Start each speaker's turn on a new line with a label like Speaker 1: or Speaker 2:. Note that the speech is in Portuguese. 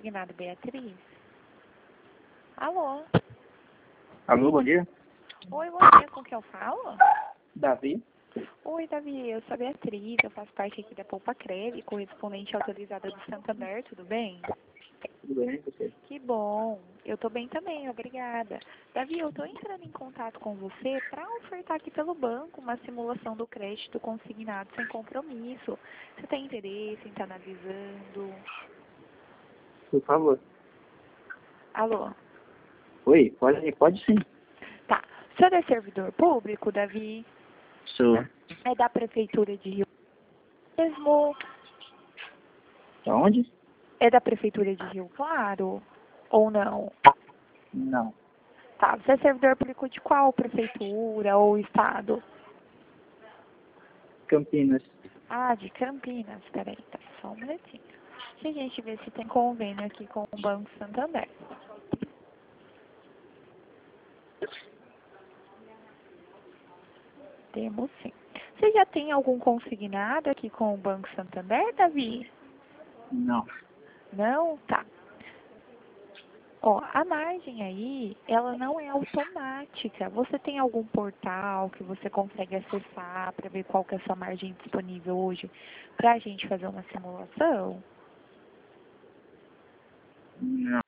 Speaker 1: consignado Beatriz? Alô?
Speaker 2: Alô, bom dia.
Speaker 1: Oi, bom dia, com quem eu falo?
Speaker 2: Davi?
Speaker 1: Oi, Davi, eu sou a Beatriz, eu faço parte aqui da Poupa Crédito, correspondente autorizada do Santander, tudo bem?
Speaker 2: Tudo bem, você?
Speaker 1: Que bom, eu tô bem também, obrigada. Davi, eu tô entrando em contato com você para ofertar aqui pelo banco uma simulação do crédito consignado sem compromisso. Você tem interesse em estar analisando?
Speaker 2: Por favor.
Speaker 1: Alô?
Speaker 2: Oi, pode sim.
Speaker 1: Tá, o senhor é servidor público, Davi?
Speaker 2: Sou.
Speaker 1: É da Prefeitura de Rio mesmo?
Speaker 2: Da onde?
Speaker 1: É da Prefeitura de Rio Claro? Ou não?
Speaker 2: Não.
Speaker 1: Tá, você é servidor público de qual prefeitura ou estado?
Speaker 2: Campinas.
Speaker 1: Ah, de Campinas. Peraí, tá, só um minutinho. Deixa a gente ver se tem convênio aqui com o Banco Santander. Temos sim. Você já tem algum consignado aqui com o Banco Santander, Davi?
Speaker 2: Não.
Speaker 1: Não? Tá. Ó, a margem aí, ela não é automática. Você tem algum portal que você consegue acessar para ver qual que é a sua margem disponível hoje para a gente fazer uma simulação?
Speaker 2: Não.